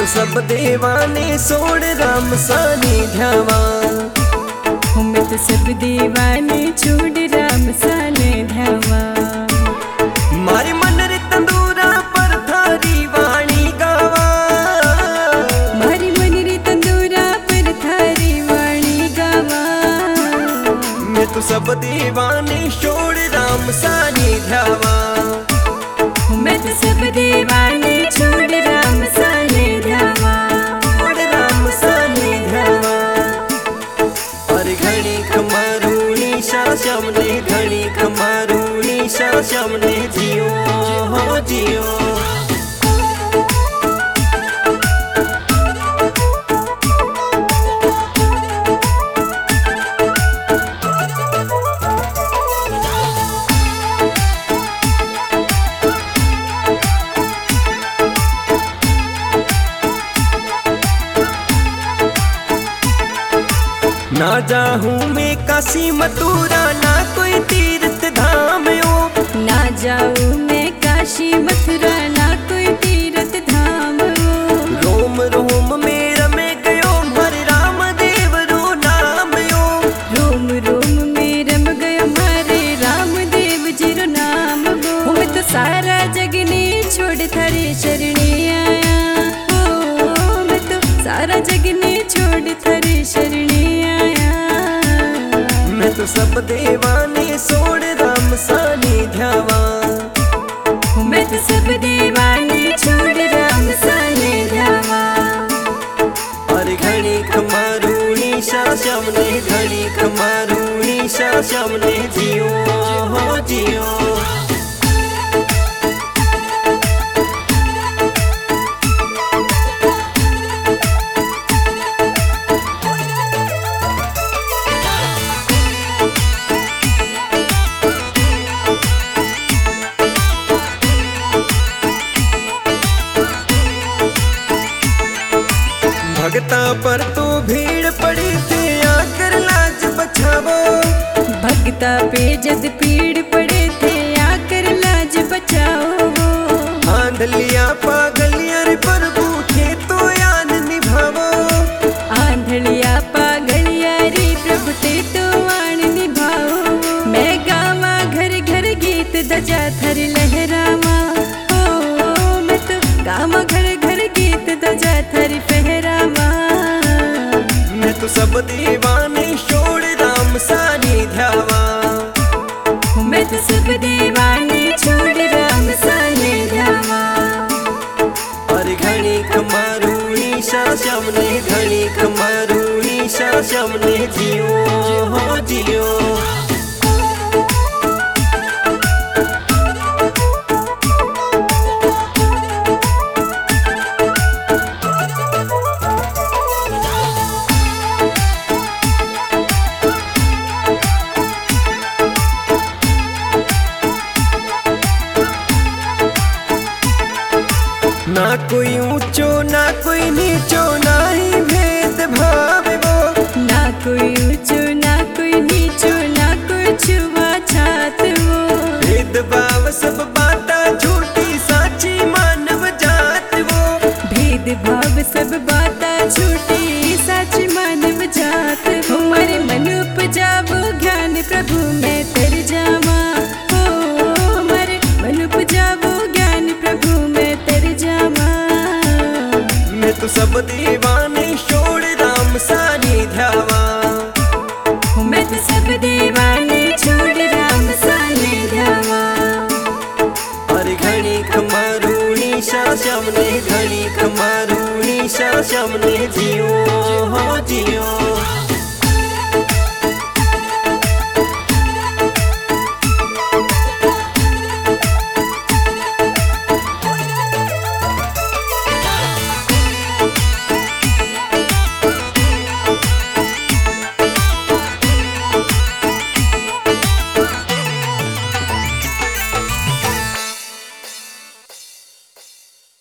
तो सब दीवाने सोड़ राम सानी ध्यावा। मैं तो सब दीवाने छोड़ राम साने ध्यावा। मारी मन रे तंदूरा पर थारी वाणी गावा। मारी मन रे तंदूरा पर थारी वाणी गावा। मैं तो सब दीवाने छोड़ राम सानी ध्यावा। मैं तो सब दीवाने छोड़ राम साने ध्यावा। राम सानी ध्यावा। और घड़ी खमारूनी श्याम ने घड़ी खमारूनी श्याम ने जियो हो जियो। ना जाऊं मैं काशी मथुरा ना कोई तीर्थ धाम यो। ना जाऊं मैं काशी मथुरा ना कोई तीर्थ धाम यो। रोम रोम में रमे गयो हरे राम देव रो नाम यो। रोम रोम में रम गयो हरे राम देव जी रो नाम वो। मैं तो सारा जग ने छोड़ थारे शरणे आया। ओ मैं तो सारा जग ने छोड़ थारे शरणे आया। मैं तो सब दीवाने सोड़ राम सानी ध्यावा। मैं तो सब दीवाने छोड़ राम साने ध्यावा। और घड़ी खमारूनी श्याम ने घड़ी खमारूनी श्याम ने जियो हो जियो। भगता पर तो भीड़ पड़ी थी आकर लाज बचावो। भगता पे जद पीड़ पड़े थे आकर लाज बचाओ। आंधलिया पागलिया रे प्रभु थे तो याद निभावो। आंधलिया पागलिया रे प्रभु ते तो आन निभाओ। मैं गावा घर घर गीत दजा थर लहरावा। ओ मैं तो गावा घर घर गीत दजा थर पहरावा। मैं तो सब दीवाने छोड़ राम सानी ध्यावा। मैं तो सब दीवाने छोड़ राम साने ध्यावा। और घड़ी खमारूनी श्याम ने घड़ी खमारूनी श्याम ने जियो हो जियो। ना कोई ऊंचो ना कोई नीचो ना ही भेद भाव वो। ना कोई ऊंचो ना कोई नीचो ना कोई छुआ छात वो। भेद भाव सब बाता झूठी साची मानव जात वो। भेद भाव सब बाता झूठी साची मानव जात वो। हमारे मन उपजावो ज्ञान प्रभु मैं तर जावा। हो हमारे मन उपजावो ज्ञान प्रभु मैं तर जावा। मैं तो सब दीवाने छोड़ राम सानी ध्यावा। मैं तो सब दीवाने छोड़ राम साने ध्यावा। और घड़ी खमारूनी श्याम ने घड़ी खमारूनी श्याम ने जियो हो जियो।